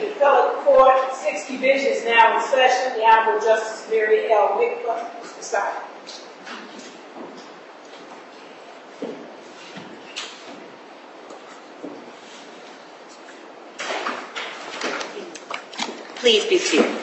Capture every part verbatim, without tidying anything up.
The appellate court, sixth division, is now in session. The Honorable Justice Mary L. Wickler is presiding. Please be seated.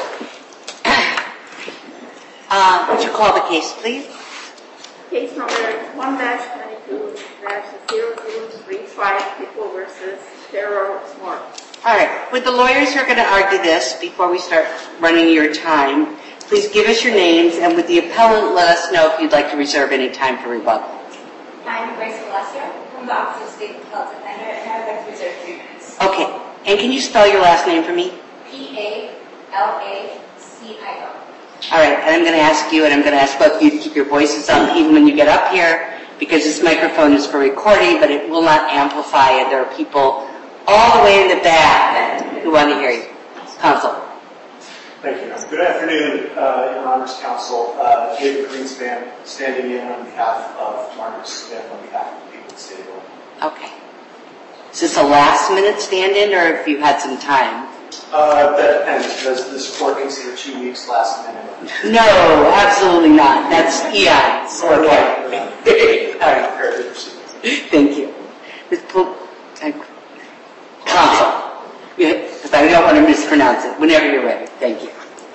Uh, would you call the case, please? Case number one dash twenty-two dash zero zero three five, People versus Farrell Morris. All right. With the lawyers who are going to argue this, before we start running your time, please give us your names, and with the appellant, let us know if you'd like to reserve any time for rebuttal. I'm Grace Palacio from the Office of State Appellate Defender, and I would like to reserve three minutes. Okay. And can you spell your last name for me? P A L A C I O. All right, and I'm going to ask you, and I'm going to ask both of you to keep your voices up even when you get up here, because this microphone is for recording, but it will not amplify, and there are people all the way in the back who want to hear you. Counsel. Thank you. Good afternoon, uh, Your Honor's Counsel. Uh, David Greenspan, standing in on behalf of Margaret Smith, on behalf of the people of the state of Illinois. Okay. Is this a last-minute stand-in, or if you've had some time? Uh, that depends. Does this court consider two weeks last minute? No, absolutely not. That's eons. Okay. All right. Thank you. Miz Pl- Counsel. Because I don't want to mispronounce it. Whenever you're ready. Thank you.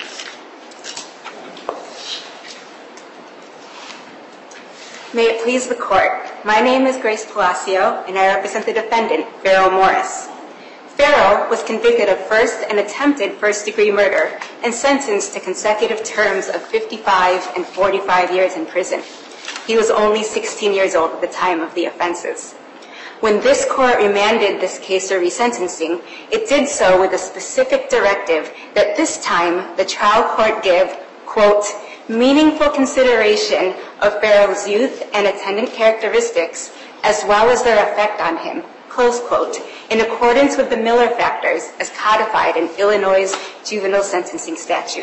May it please the court. My name is Grace Palacio, and I represent the defendant, Farrell Morris. Farrell was convicted of first and attempted first-degree murder and sentenced to consecutive terms of fifty-five and forty-five years in prison. He was only sixteen years old at the time of the offenses. When this court remanded this case for resentencing, it did so with a specific directive that this time the trial court give, quote, meaningful consideration of Farrell's youth and attendant characteristics as well as their effect on him, close quote, in accordance with the Miller factors as codified in Illinois' juvenile sentencing statute.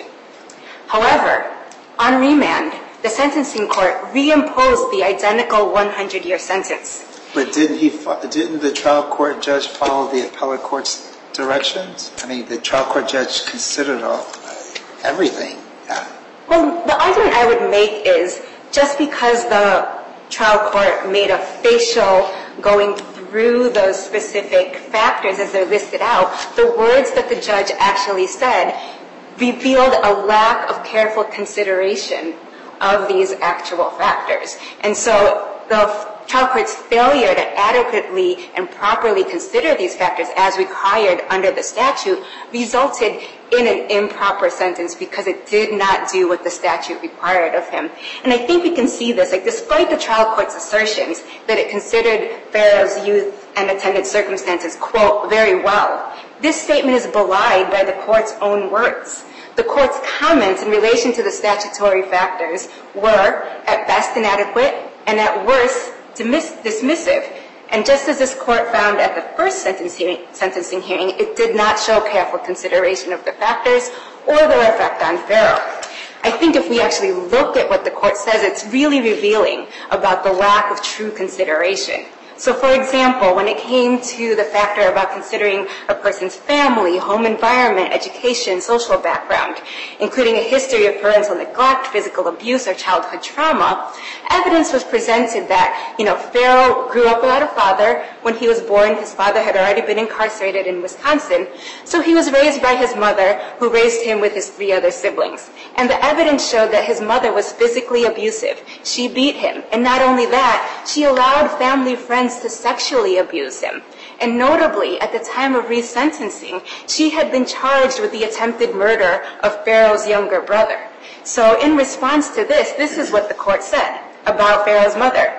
However, on remand, the sentencing court reimposed the identical one hundred-year sentence. But didn't he? Didn't the trial court judge follow the appellate court's directions? I mean, the trial court judge considered all, everything. Well, the argument I would make is just because the trial court made a facial going through those specific factors as they're listed out, the words that the judge actually said revealed a lack of careful consideration of these actual factors. And so the trial court's failure to adequately and properly consider these factors as required under the statute resulted in an improper sentence because it did not do what the statute required of him. And I think we can see this, like despite the trial court's assertions that it considered Farrell's youth and attendant circumstances, quote, very well, this statement is belied by the court's own words. The court's comments in relation to the statutory factors were, at best, inadequate and at worst, dismissive. And just as this court found at the first sentencing, sentencing hearing, it did not show careful consideration of the factors or their effect on Farrell. I think if we actually look at what the court says, it's really revealing about the lack of true consideration. So, for example, when it came to the factor about considering a person's family, home environment, education, social background, including a history of parental neglect, physical abuse, or childhood trauma, evidence was presented that, you know, Farrell grew up without a father. When he was born, his father had already been incarcerated in Wisconsin, so he was raised by his mother, who raised him with his three other siblings. And the evidence showed that his mother was physically abusive. She beat him. And not only that, she allowed family friends to sexually abuse him. And notably, at the time of resentencing, she had been charged with the attempted murder of Farrell's younger brother. So in response to this, this is what the court said about Farrell's mother.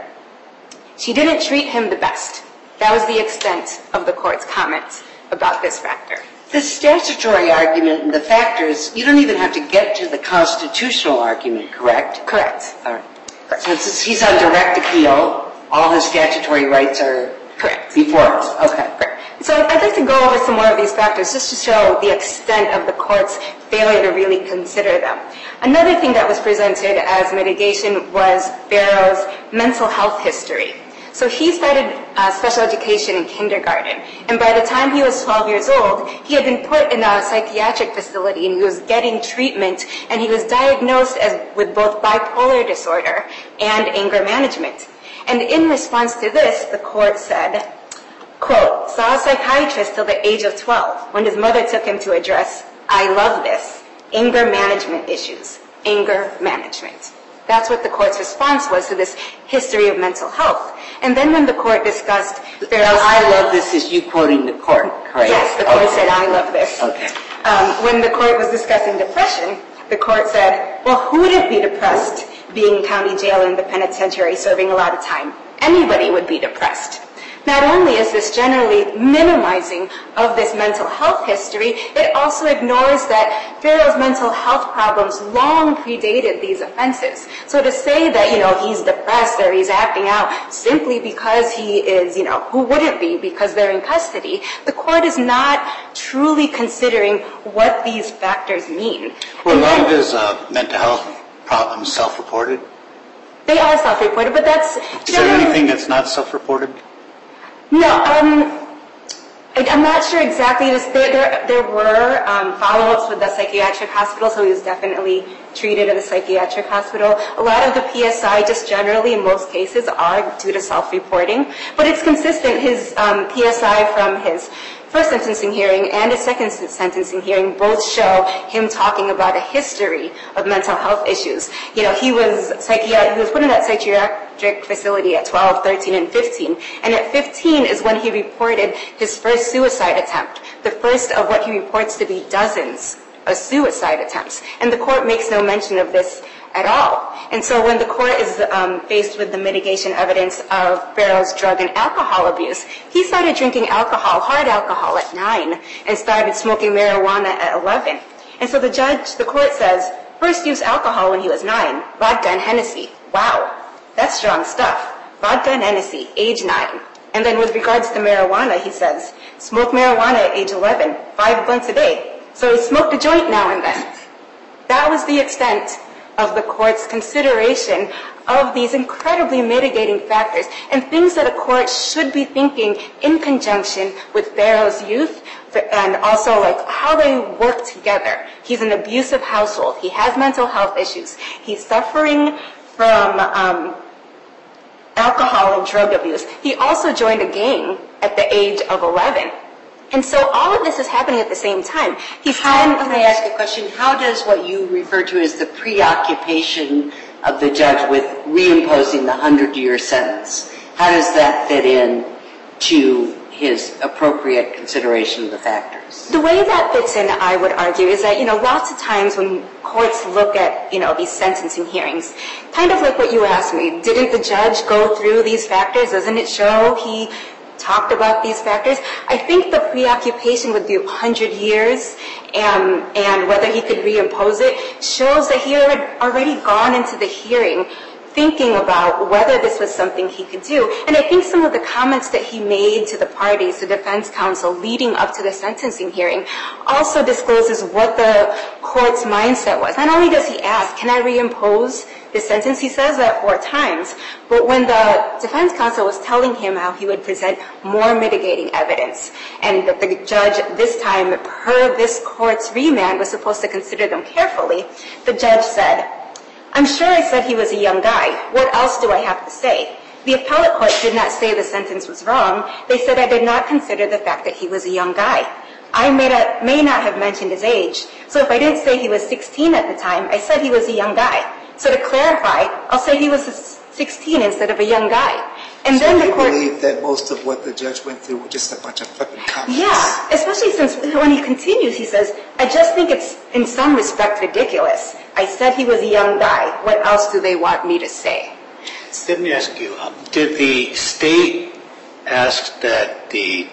She didn't treat him the best. That was the extent of the court's comments about this factor. The statutory argument and the factors, you don't even have to get to the constitutional argument, correct? Correct. All right. Correct. So since he's on direct appeal, all his statutory rights are correct before us. Okay. Correct. So I'd like to go over some more of these factors just to show the extent of the court's failure to really consider them. Another thing that was presented as mitigation was Farrell's mental health history. So he started uh, special education in kindergarten. And by the time he was twelve years old, he had been put in a psychiatric facility and he was getting treatment, and he was diagnosed as with both bipolar disorder and anger management. And in response to this, the court said, quote, saw a psychiatrist till the age of twelve when his mother took him to address, I love this, anger management issues, anger management. That's what the court's response was to this history of mental health. And then when the court discussed... Now, I love this is you quoting the court, correct? Yes, the court okay. said, I love this. Okay. Um, when the court was discussing depression, the court said, well, who wouldn't be depressed being in county jail in the penitentiary serving a lot of time? Anybody would be depressed. Not only is this generally minimizing of this mental health history, it also ignores that Pharaoh's mental health problems long predated these offenses. So to say that, you know, he's depressed or he's acting out simply because he is, you know, who wouldn't be because they're in custody, the court is not truly considering what these factors mean. Well, a lot of his uh, mental health problems self-reported? They are self-reported, but that's... Is there anything that's not self-reported? No, um, I, I'm not sure exactly. There, there, there were um, follow-ups with the psychiatric hospital, so he was definitely treated at a psychiatric hospital. A lot of the P S I, just generally in most cases, are due to self-reporting, but it's consistent. His um, P S I from his first sentencing hearing and his second sentencing hearing both show him talking about a history of mental health issues. You know, he was psychiatric, he was put in that psychiatric facility at twelve, thirteen, and fifteen. And at fifteen is when he reported his first suicide attempt, the first of what he reports to be dozens of suicide attempts. And the court makes no mention of this at all. And so when the court is um, faced with the mitigation evidence of Pharaoh's drug and alcohol abuse, he started drinking alcohol, hard alcohol, at nine and started smoking marijuana at eleven. And so the judge, the court says, first used alcohol when he was nine, vodka and Hennessy. Wow, that's strong stuff. Vodka and Hennessy, age nine. And then with regards to marijuana, he says, smoked marijuana at age eleven, five blunts a day. So he smoked a joint now and then. That was the extent of the court's consideration of these incredibly mitigating factors and things that a court should be thinking in conjunction with Pharaoh's youth and also like how they work together. He's an abusive household. He has mental health issues. He's suffering from um, alcohol and drug abuse. He also joined a gang at the age of eleven. And so all of this is happening at the same time. He's How, can I ask a question? How does what you refer to as the preoccupation of the judge with reimposing the hundred-year sentence, how does that fit in to his appropriate consideration of the factors? The way that fits in, I would argue, is that, you know, lots of times when courts look at, you know, these sentencing hearings, kind of like what you asked me, didn't the judge go through these factors? Doesn't it show he talked about these factors? I think the preoccupation with the hundred years and, and whether he could reimpose it shows that he had already gone into the hearing thinking about whether this was something he could do. And I think some of the comments that he made to the parties, the defense counsel, leading up to the sentencing hearing also discloses what the court's mindset was. Not only does he ask, can I reimpose this sentence? He says that four times. But when the defense counsel was telling him how he would present more mitigating evidence and that the judge this time, per this court's remand, was supposed to consider them carefully, the judge said, I'm sure I said he was a young guy. What else do I have to say? The appellate court did not say the sentence was wrong. They said I did not consider the fact that he was a young guy. I may not, may not have mentioned his age. So if I didn't say he was sixteen at the time, I said he was a young guy. So to clarify, I'll say he was sixteen instead of a young guy. And so then you the court believe that most of what the judge went through were just a bunch of flippant comments? Yeah, especially since when he continues, he says, I just think it's in some respect ridiculous. I said he was a young guy. What else do they want me to say? Let me ask you, um, did the state ask that the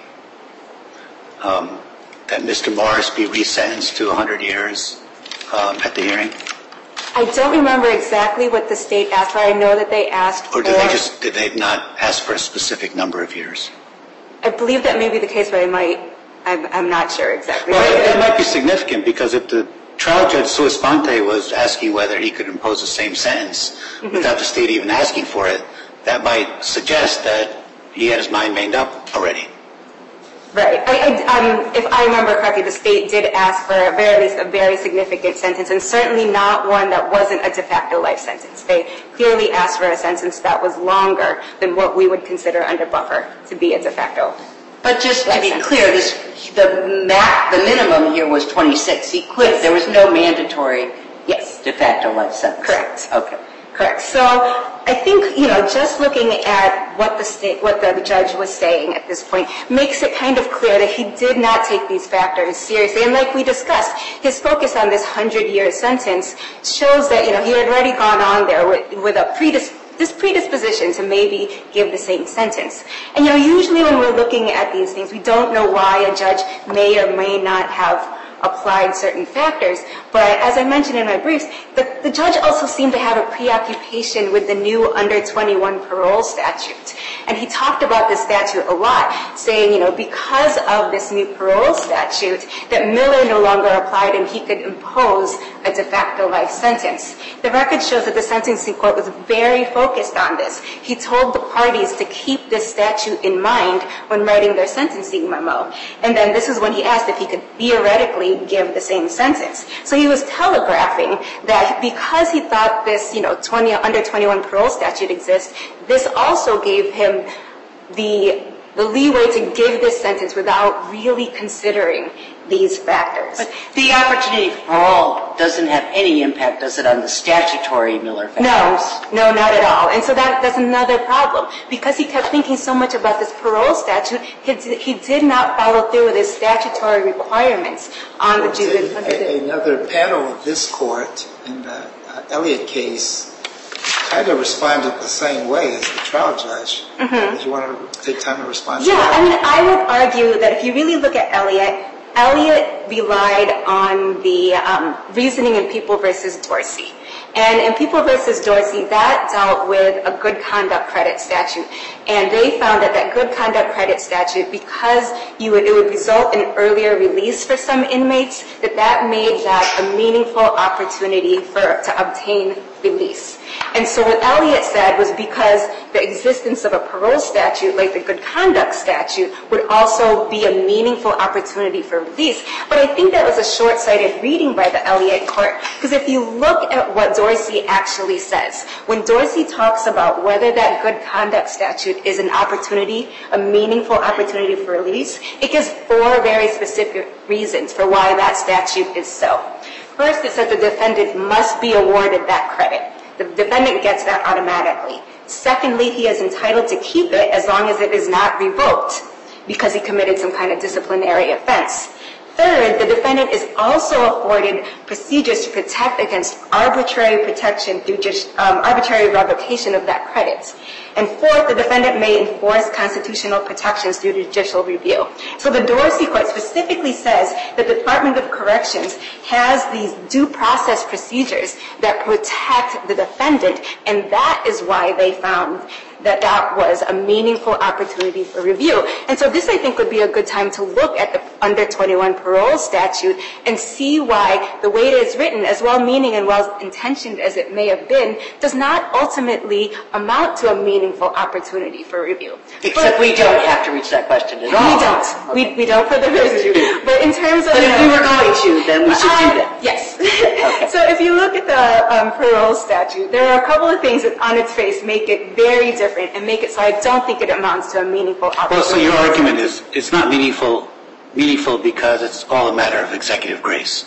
um, that Mister Morris be resentenced to one hundred years um, at the hearing? I don't remember exactly what the state asked for. I know that they asked for... Or did they just, did they not ask for a specific number of years? I believe that may be the case, but I might, I'm, I'm not sure exactly. Well, it, it might be significant because if the trial judge, sua sponte, was asking whether he could impose the same sentence mm-hmm. without the state even asking for it, that might suggest that he had his mind made up already. Right. I, I, um, if I remember correctly, the state did ask for a very, a very significant sentence, and certainly not one that wasn't a de facto life sentence. They clearly asked for a sentence that was longer than what we would consider under Buffer to be a de facto. But just to be clear, this the ma- the minimum here was twenty-six. He could. There was no mandatory yes de facto life sentence. Correct. Okay. Correct. So I think, you know, just looking at what the state, what the judge was saying at this point makes it kind of clear that he did not take these factors seriously. And like we discussed, his focus on this hundred-year sentence shows that, you know, he had already gone on there with, with a predis- this predisposition to maybe give the same sentence. And, you know, usually when we're looking at these things, we don't know why a judge may or may not have applied certain factors. But as I mentioned in my briefs, the, the judge also seemed to have a preoccupation with the new under twenty-one parole statute. And he talked about this statute a lot, saying, you know, because of this new parole statute, that Miller no longer applied and he could impose a de facto life sentence. The record shows that the sentencing court was very focused on this. He told the parties to keep this statute in mind when writing their sentencing memo. And then this is when he asked if he could theoretically give the same sentence. So he was telegraphing that because he thought this, you know, twenty, under twenty-one parole statute exists, this also gave him the the leeway to give this sentence without really considering these factors. But the opportunity for parole doesn't have any impact, does it, on the statutory Miller factors? No, no, not at all. And so that, that's another problem. Because he kept thinking so much about this parole statute, he, he did not follow through with his statutory requirements on the juvenile. Another panel of this court in the uh, Elliott case kind of responded the same way as the trial judge. Mm-hmm. Do you want to take time to respond to yeah, that? I mean, I would argue that if you really look at Elliott, Elliott relied on the um, reasoning in People versus Dorsey. And in People versus Dorsey, that dealt with a good conduct credit statute. And they found that that good conduct credit statute, because you would, it would result in earlier release for some inmates, that that made that a meaningful opportunity for to obtain release. And so what Elliott said was because the existence of a parole statute, like the good conduct statute, would also be a meaningful opportunity for release. But I think that was a short-sighted reading by the Elliott court, because if you look at what Dorsey actually says, when Dorsey talks about whether that good conduct statute is an opportunity, a meaningful opportunity for release, it gives four very specific reasons for why that statute is so. First, it says the defendant must be awarded that credit. The defendant gets that automatically. Secondly, he is entitled to keep it as long as it is not revoked because he committed some kind of disciplinary offense. Third, the defendant is also afforded procedures to protect against arbitrary protection through just, um, arbitrary revocation of that credit. And fourth, the defendant may enforce constitutional protections through judicial review. So the Dorsey court specifically says that the Department of Corrections has these due process procedures that protect the defendant, and that is why they found that that was a meaningful opportunity for review. And so this, I think, would be a good time to look at the under twenty-one parole statute and see why the way it is written, as well-meaning and well-intentioned as it may have been, does not ultimately amount to a meaningful opportunity for review. Except but, we don't have to reach that question at all. We don't. Okay. We, we don't for the reason. But in terms of... But if we were going to, then we should uh, do that. Yes. Okay. So if you look at the um, parole statute, there are a couple of things that on its face make it very different and make it so I don't think it amounts to a meaningful opportunity. Well, so your argument is it's not meaningful meaningful because it's all a matter of executive grace.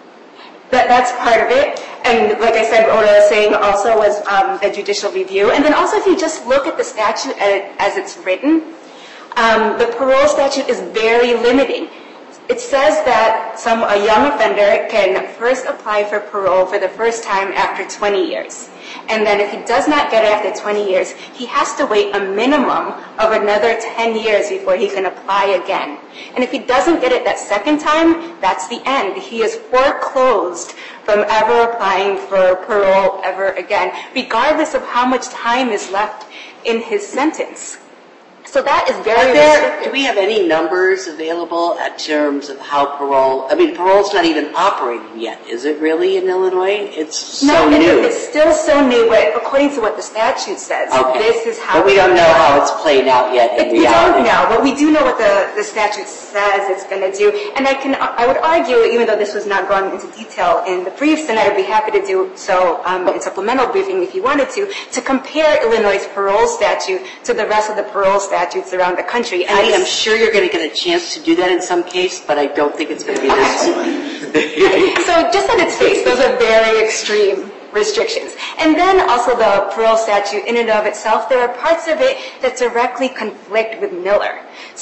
That, that's part of it. And like I said, what I was saying also was um, the judicial review. And then also if you just look at the statute as it's written, um, the parole statute is very limiting. It says that some a young offender can first apply for parole for the first time after twenty years. And then if he does not get it after twenty years, he has to wait a minimum of another ten years before he can apply again. And if he doesn't get it that second time, that's the end. He is foreclosed from ever applying for parole ever again, regardless of how much time is left in his sentence. So that is very there, restrictive. do we have any numbers available in terms of how parole, I mean, parole's not even operating yet, is it really in Illinois? It's so no, new. it's still so new, but according to what the statute says, okay. this is how... But we don't know how it's playing out yet in it, we reality. don't know, but we do know what the, the statute says it's going to do. And I can, I would argue, even though this was not gone into detail in the briefs, and I would be happy to do so um, in supplemental briefing if you wanted to, to compare Illinois' parole statute to the rest of the parole statutes around the country. And I am sure you're going to get a chance to do that in some case, but I don't think it's going to be this one. So just on its face, those are very extreme restrictions. And then also the parole statute in and of itself, there are parts of it that directly conflict with Miller.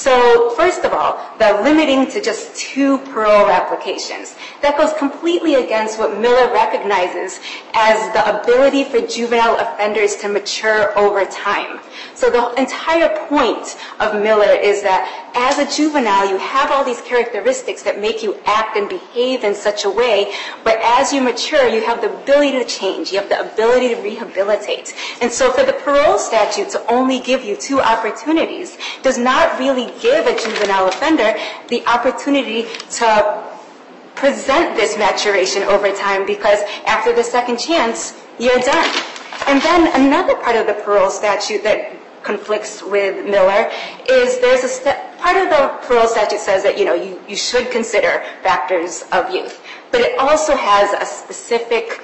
So first of all, the limiting to just two parole applications. That goes completely against what Miller recognizes as the ability for juvenile offenders to mature over time. So the entire point of Miller is that as a juvenile, you have all these characteristics that make you act and behave in such a way, but as you mature, you have the ability to change. You have the ability to rehabilitate. And so for the parole statute to only give you two opportunities does not really give a juvenile offender the opportunity to present this maturation over time, because after the second chance, you're done. And then another part of the parole statute that conflicts with Miller is there's a st- part of the parole statute says that, you know, you, you should consider factors of youth. But it also has a specific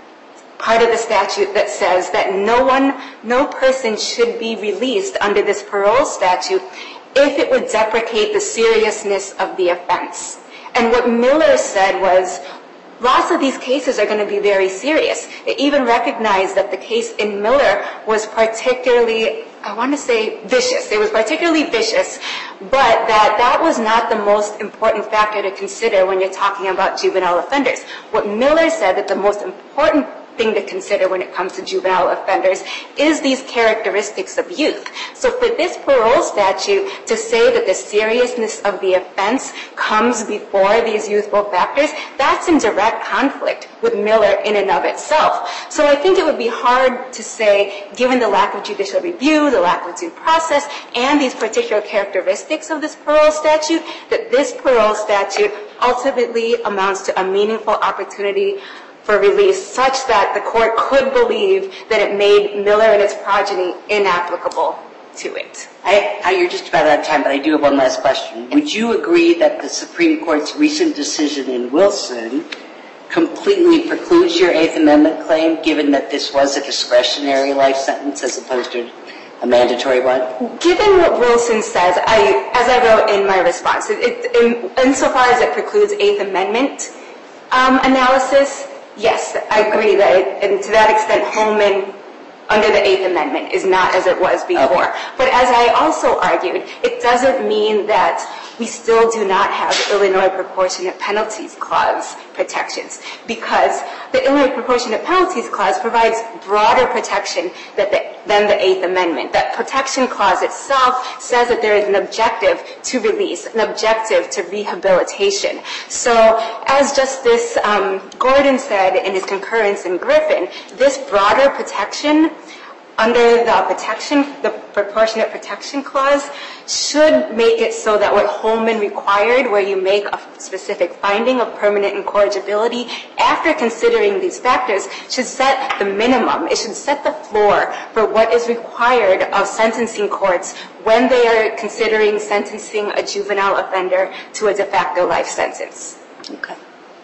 part of the statute that says that no one, no person should be released under this parole statute if it would deprecate the seriousness of the offense. And what Miller said was, lots of these cases are going to be very serious. They even recognized that the case in Miller was particularly, I want to say, vicious. It was particularly vicious, but that that was not the most important factor to consider when you're talking about juvenile offenders. What Miller said that the most important thing to consider when it comes to juvenile offenders is these characteristics of youth. So for this parole statute to say that the seriousness of the offense comes before these youthful factors, that's in direct conflict with Miller in and of itself. So I think it would be hard to say, given the lack of judicial review, the lack of due process, and these particular characteristics of this parole statute, that this parole statute ultimately amounts to a meaningful opportunity for release, such that the court could believe that it made Miller and its progeny inapplicable to it. I, I, you're just about out of time, but I do have one last question. Would you agree that the Supreme Court's recent decision in Wilson completely precludes your Eighth Amendment claim, given that this was a discretionary life sentence as opposed to a mandatory one? Given what Wilson says, I, as I wrote in my response, it, it, in, insofar as it precludes Eighth Amendment um, analysis, yes, I agree that, it, and to that extent, Holman, under the Eighth Amendment, is not as it was before. Okay. But as I also argued, it doesn't mean that we still do not have Illinois Proportionate Penalties Clause protections, because the Illinois Proportionate Penalties Clause provides broader protection that the, than the Eighth Amendment. That protection clause itself says that there is an objective to release, an objective to rehabilitation. So as Justice um, Gordon said in his concurrence in Griffin, this broader protection under the protection, the Proportionate Protection Clause, should make it so that what Holman required, where you make a specific finding of permanent incorrigibility, after considering these factors, should set the minimum. It should set the floor for what is required of sentencing courts when they are considering sentencing a juvenile offender to a de facto life sentence. Okay.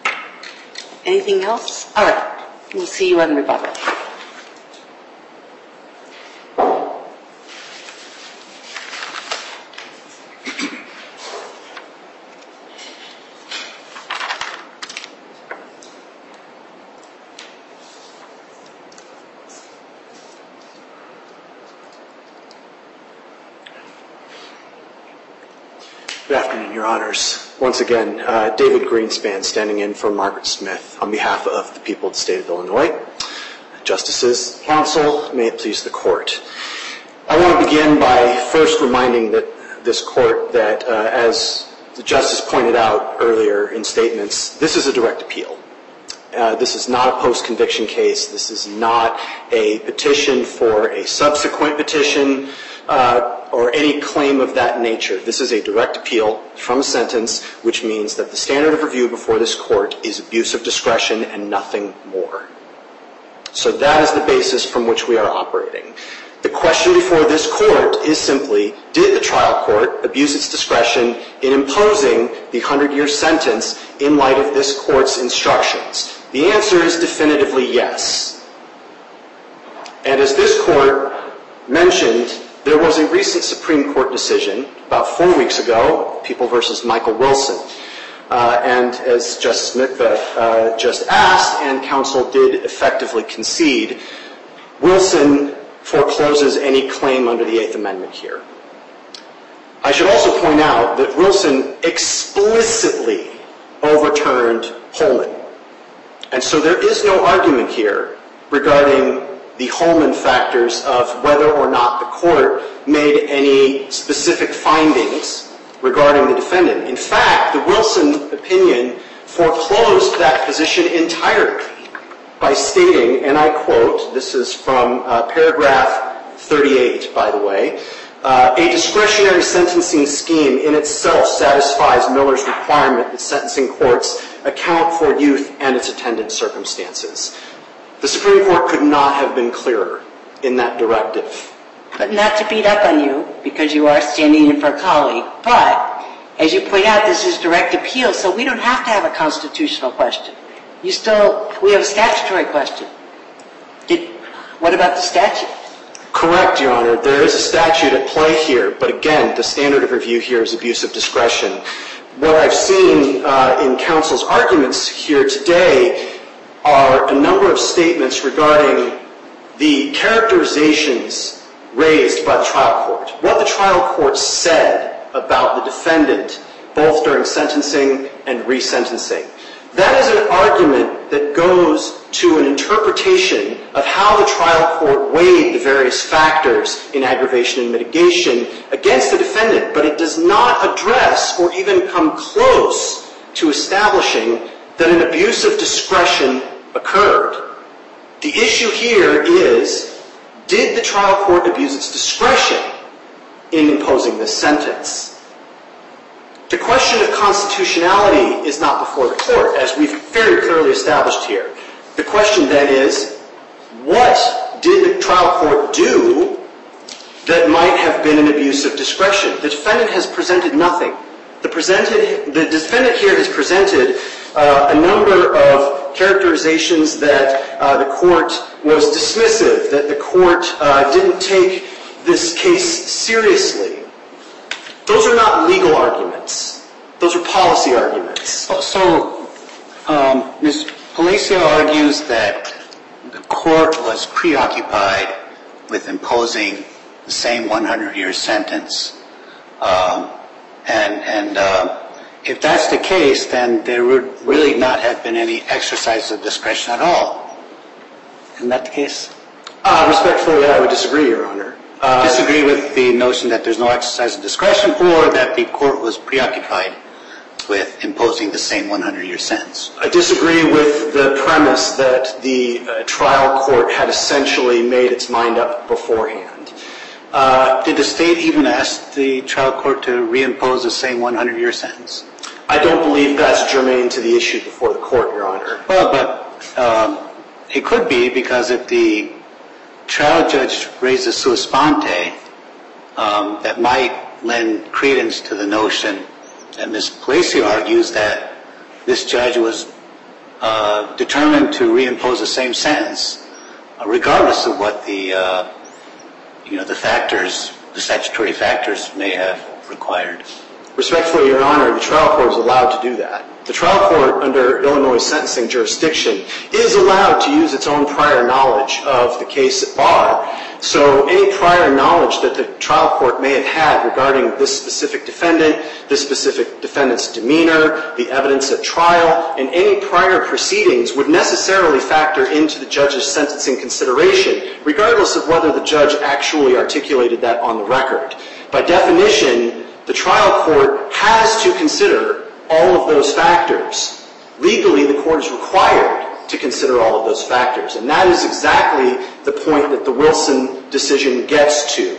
Anything else? All right. We'll see you on rebuttal. Good afternoon, Your Honors. Once again, uh, David Greenspan standing in for Margaret Smith on behalf of the people of the state of Illinois. Justices, counsel, may it please the court. I want to begin by first reminding that this court that, uh, as the justice pointed out earlier in statements, this is a direct appeal. Uh, this is not a post-conviction case. This is not a petition for a subsequent petition. Uh, or any claim of that nature. This is a direct appeal from a sentence, which means that the standard of review before this court is abuse of discretion and nothing more. So that is the basis from which we are operating. The question before this court is simply, did the trial court abuse its discretion in imposing the hundred-year sentence in light of this court's instructions? The answer is definitively yes. And as this court mentioned, there was a recent Supreme Court decision about four weeks ago, People versus Michael Wilson. Uh, and as Justice Smith uh, just asked, and counsel did effectively concede, Wilson forecloses any claim under the Eighth Amendment here. I should also point out that Wilson explicitly overturned Holman. And so there is no argument here regarding the Holman factors of whether or not the court made any specific findings regarding the defendant. In fact, the Wilson opinion foreclosed that position entirely by stating, and I quote, this is from uh, paragraph thirty-eight, by the way, uh, a discretionary sentencing scheme in itself satisfies Miller's requirement that sentencing courts account for youth and its attendant circumstances. The Supreme Court could not have been clearer in that directive. But not to beat up on you, because you are standing in for a colleague, but as you point out, this is direct appeal, so we don't have to have a constitutional question. You still, we have a statutory question. Did, what about the statute? Correct, Your Honor. There is a statute at play here, but again, the standard of review here is abuse of discretion. What I've seen uh, in counsel's arguments here today are a number of statements regarding the characterizations raised by the trial court. What the trial court said about the defendant, both during sentencing and resentencing. That is an argument that goes to an interpretation of how the trial court weighed the various factors in aggravation and mitigation against the defendant, but it does not address or even come close to establishing that an abuse of discretion occurred. The issue here is, did the trial court abuse its discretion in imposing this sentence? The question of constitutionality is not before the court, as we've very clearly established here. The question then is, what did the trial court do that might have been an abuse of discretion? The defendant has presented nothing. The, presented, the defendant here has presented uh, a number of characterizations that uh, the court was dismissive, that the court uh, didn't take this case seriously. Those are not legal arguments. Those are policy arguments. So, um, Miz Palacio argues that the court was preoccupied with imposing the same hundred-year sentence. Um, and and uh, if that's the case, then there would really not have been any exercise of discretion at all. Isn't that the case? Uh, respectfully, I would disagree, Your Honor. Uh, disagree with the notion that there's no exercise of discretion, or that the court was preoccupied with imposing the same hundred-year sentence? I disagree with the premise that the uh, trial court had essentially made its mind up beforehand. Uh, did the state even ask the trial court to reimpose the same hundred-year sentence? I don't believe that's germane to the issue before the court, Your Honor. Well, but um, it could be, because if the trial judge raised a sua sponte, um, that might lend credence to the notion that Miz Palacio argues that this judge was uh, determined to reimpose the same sentence, uh, regardless of what the uh, you know the factors, the statutory factors, may have required. Respectfully, Your Honor, the trial court is allowed to do that. The trial court, under Illinois sentencing jurisdiction, is allowed to use its own prior knowledge of the case at bar. So any prior knowledge that the trial court may have had regarding this specific defendant, this specific defendant's demeanor, the evidence at trial, and any prior proceedings would necessarily factor into the judge's sentencing consideration, regardless of whether the judge actually articulated that on the record. By definition, the trial court has to consider all of those factors. Legally, the court is required to consider all of those factors. And that is exactly the point that the Wilson decision gets to.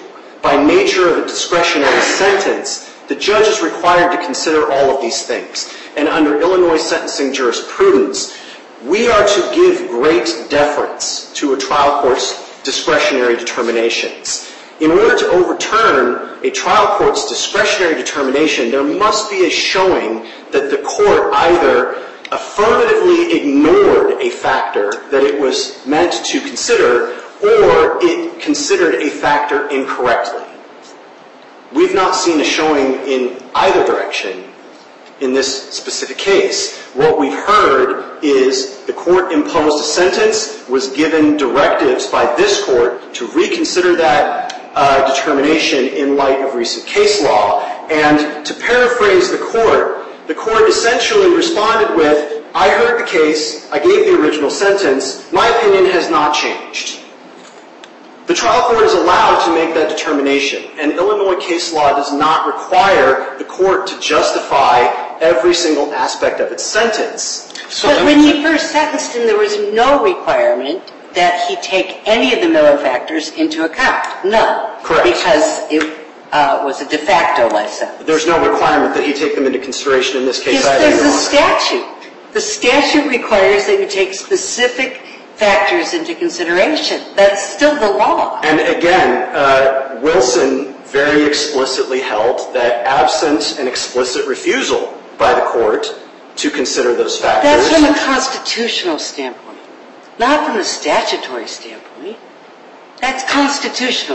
by nature of a discretionary sentence, the judge is required to consider all of these things. And under Illinois sentencing jurisprudence, we are to give great deference to a trial court's discretionary determinations. In order to overturn a trial court's discretionary determination, there must be a showing that the court either affirmatively ignored a factor that it was meant to consider, or it considered a factor incorrectly. We've not seen a showing in either direction in this specific case. What we've heard is the court imposed a sentence, was given directives by this court to reconsider that uh, determination in light of recent case law. And to paraphrase the court, the court essentially responded with, I heard the case, I gave the original sentence, my opinion has not changed. The trial court is allowed to make that determination, and Illinois case law does not require the court to justify every single aspect of its sentence. So but when he first sentenced him, there was no requirement that he take any of the Miller factors into account. None. Correct. Because it uh, was a de facto life sentence. There's no requirement that he take them into consideration in this case yes, either. There's a statute. The statute requires that you take specific factors into consideration. That's still the law. And again, uh, Wilson very explicitly held that absent an explicit refusal by the court to consider those factors. That's from a constitutional standpoint, not from a statutory standpoint. That's constitutional.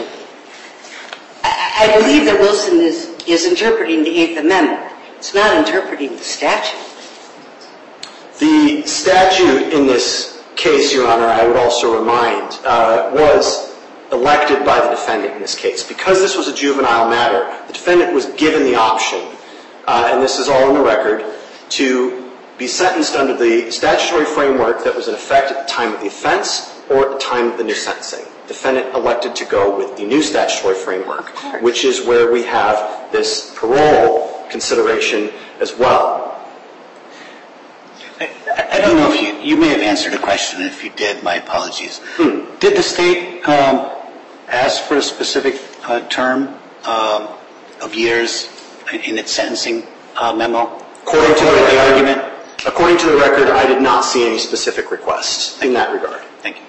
I, I believe that Wilson is, is interpreting the Eighth Amendment. It's not interpreting the statute. The statute in this case, Your Honor, I would also remind, uh, was elected by the defendant in this case. Because this was a juvenile matter, the defendant was given the option, uh, and this is all in the record, to be sentenced under the statutory framework that was in effect at the time of the offense or at the time of the new sentencing. The defendant elected to go with the new statutory framework, which is where we have this parole consideration as well. I, I don't know if you, you may have answered a question. If you did, my apologies. Hmm. Did the state um, ask for a specific uh, term um, of years in its sentencing uh, memo? According to the argument, according to the record, I did not see any specific requests in that regard. Thank you.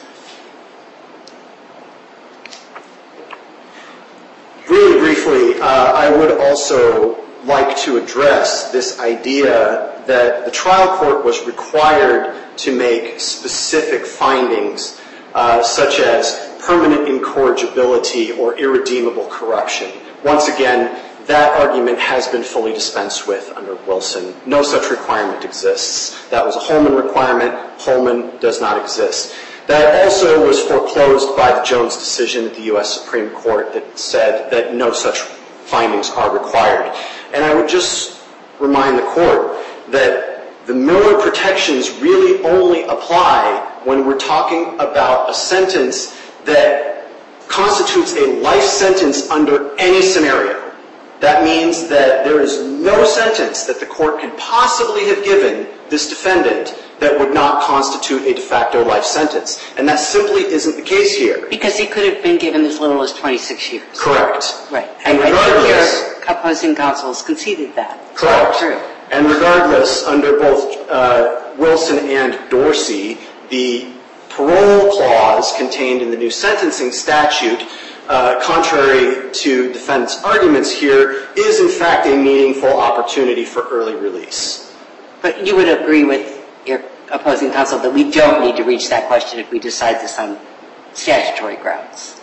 Really briefly, uh, I would also like to address this idea that the trial court was required to make specific findings, uh, such as permanent incorrigibility or irredeemable corruption. Once again, that argument has been fully dispensed with under Wilson. No such requirement exists. That was a Holman requirement. Holman does not exist. That also was foreclosed by the Jones decision at the U S Supreme Court that said that no such findings are required. And I would just remind the court that the Miller protections really only apply when we're talking about a sentence that constitutes a life sentence under any scenario. That means that there is no sentence that the court could possibly have given this defendant that would not constitute a de facto life sentence. And that simply isn't the case here. Because he could have been given as little as twenty-six years. Correct. Right. And I regardless, think your opposing counsels conceded that. Correct. True. And regardless, under both uh, Wilson and Dorsey, the parole clause contained in the new sentencing statute, uh, contrary to defendant's arguments here, is in fact a meaningful opportunity for early release. But you would agree with your opposing counsel that we don't need to reach that question if we decide this on statutory grounds?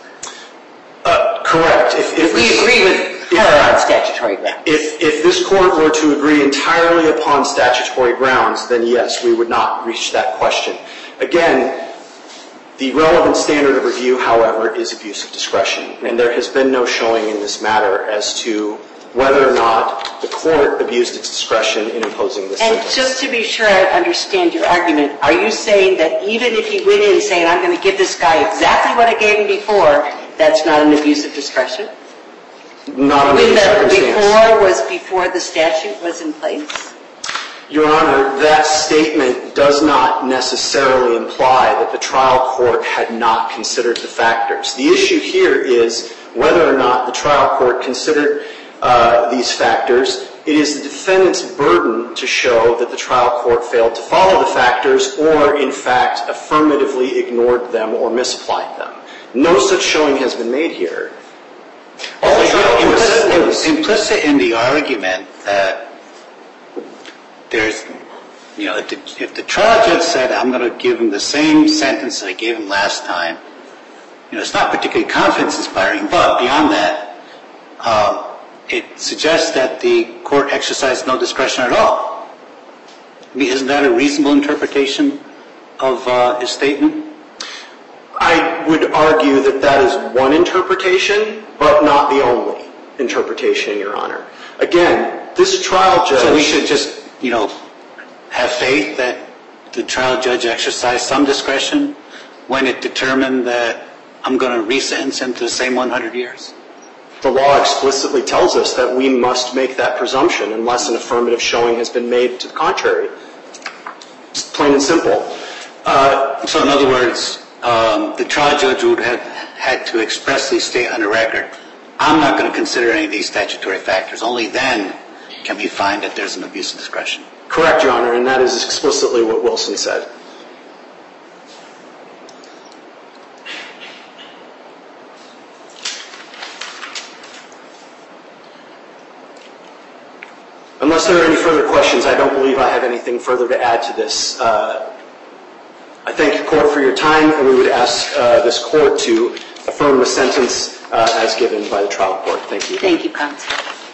Uh, correct. If, if, if we agree with her on statutory grounds. If, if this court were to agree entirely upon statutory grounds, then yes, we would not reach that question. Again, the relevant standard of review, however, is abuse of discretion. And there has been no showing in this matter as to whether or not the court abused its discretion in imposing this and sentence. And just to be sure I understand your argument, are you saying that even if he went in saying, I'm going to give this guy exactly what I gave him before, that's not an abuse of discretion? Not under when the the circumstance. before was before the statute was in place? Your Honor, that statement does not necessarily imply that the trial court had not considered the factors. The issue here is whether or not the trial court considered uh, these factors, it is the defendant's burden to show that the trial court failed to follow the factors or, in fact, affirmatively ignored them or misapplied them. No such showing has been made here. All the trial court said was implicit in the argument that there's, you know, if the, if the trial judge said, I'm going to give him the same sentence that I gave him last time, you know, it's not particularly confidence-inspiring, but beyond that, um, it suggests that the court exercised no discretion at all. I mean, isn't that a reasonable interpretation of uh, his statement? I would argue that that is one interpretation, but not the only interpretation, Your Honor. Again, this trial judge... So we should just, you know, have faith that the trial judge exercised some discretion when it determined that I'm going to re-sentence him to the same one hundred years? The law explicitly tells us that we must make that presumption unless an affirmative showing has been made to the contrary. It's plain and simple. Uh, so in other words, um, the trial judge would have had to expressly state on the record, I'm not going to consider any of these statutory factors. Only then can we find that there's an abuse of discretion. Correct, Your Honor, and that is explicitly what Wilson said. Unless there are any further questions, I don't believe I have anything further to add to this. Uh, I thank the court for your time, and we would ask uh, this court to affirm the sentence uh, as given by the trial court. Thank you. Thank you, counsel.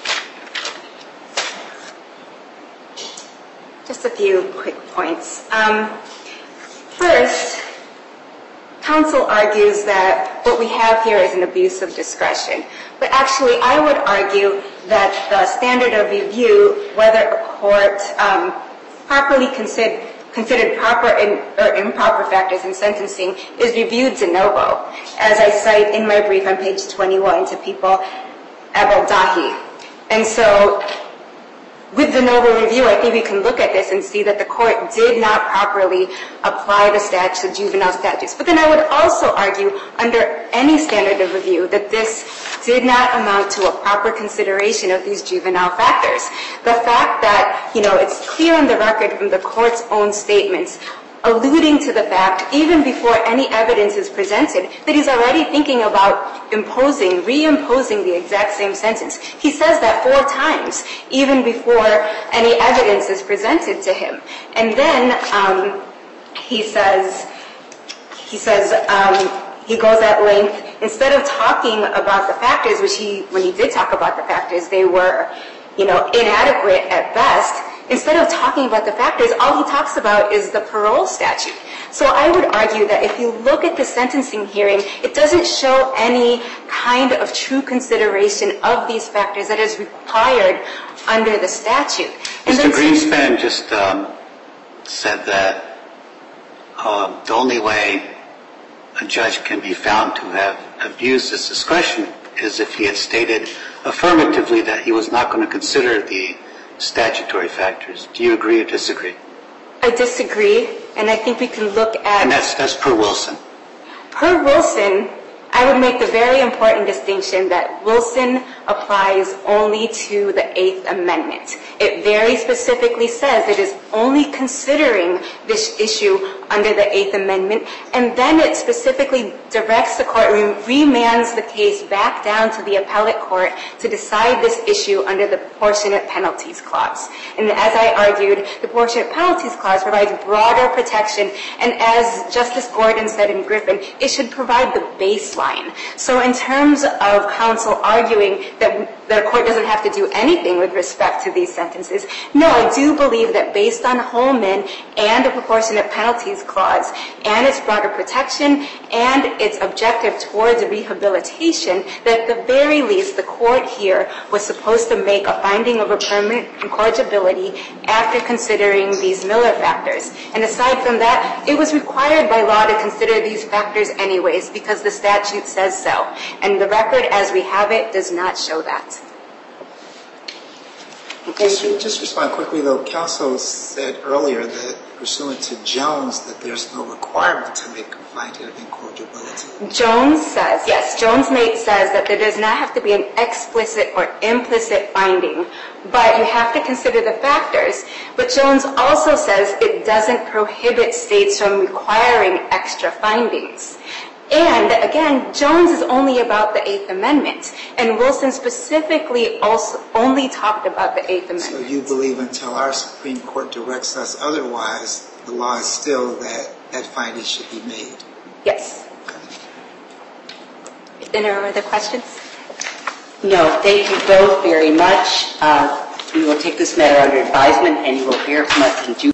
Just a few quick points. Um, first, counsel argues that what we have here is an abuse of discretion. But actually, I would argue that the standard of review, whether a court um, properly considered, considered proper in, or improper factors in sentencing, is reviewed de novo, as I cite in my brief on page twenty-one to people, Abel-Dahi. And so, with de novo review, I think we can look at this and see that the court did not properly apply the statutes, the juvenile statutes. But then I would also argue, under any standard of review, that this did not amount to a proper consideration of these juvenile factors. The fact that, you know, it's clear on the record from the court's own statements, alluding to the fact, even before any evidence is presented, that he's already thinking about imposing, reimposing the exact same sentence. He says that four times, even before any evidence is presented to him. And then um, he says, he says, um, he goes at length, instead of talking about the factors, which he, when he did talk about the factors, they were, you know, inadequate at best. Instead of talking about the factors, all he talks about is the parole statute. So I would argue that if you look at the sentencing hearing, it doesn't show any kind of true consideration of these factors that is required under the statute. And Mister Greenspan just um, said that uh, the only way a judge can be found to have abused his discretion is if he had stated affirmatively that he was not going to consider the statutory factors. Do you agree or disagree? I disagree, and I think we can look at... And that's, that's per Wilson. Per Wilson, I would make the very important distinction that Wilson applies only to the Eighth Amendment. It very specifically says it is only considering this issue under the Eighth Amendment, and then it specifically directs the court, remands the case back down to the appellate court to decide this issue under the Proportionate Penalties Clause. And as I argued, the Proportionate Penalties Clause provides broader protection, and as Justice Gordon said in Griffin, it should provide the baseline. So in terms of counsel arguing that the court doesn't have to do anything with respect to these sentences, no, I do believe that based on Holman and the Proportionate Penalties Clause and its broader protection and its objective towards rehabilitation, that at the very least the court here was supposed to make a finding of a permanent incorrigibility after considering these Miller factors. And aside from that, it was required by law to consider these factors anyways because the statute says so. And the record as we have it does not show that. Just, just respond quickly, though. Counsel said earlier that pursuant to Jones that there's no requirement to make a finding of incorrigibility? Jones says, yes, Jones made, says that there does not have to be an explicit or implicit finding, but you have to consider the factors. But Jones also says it doesn't prohibit states from requiring extra findings. And again, Jones is only about the Eighth Amendment, and Wilson specifically also only talked about the Eighth Amendment. So you believe until our Supreme Court directs us otherwise, the law is still that that finding should be made? Yes. Any other questions? No, thank you both very much. Uh, we will take this matter under advisement, and you will hear from us in due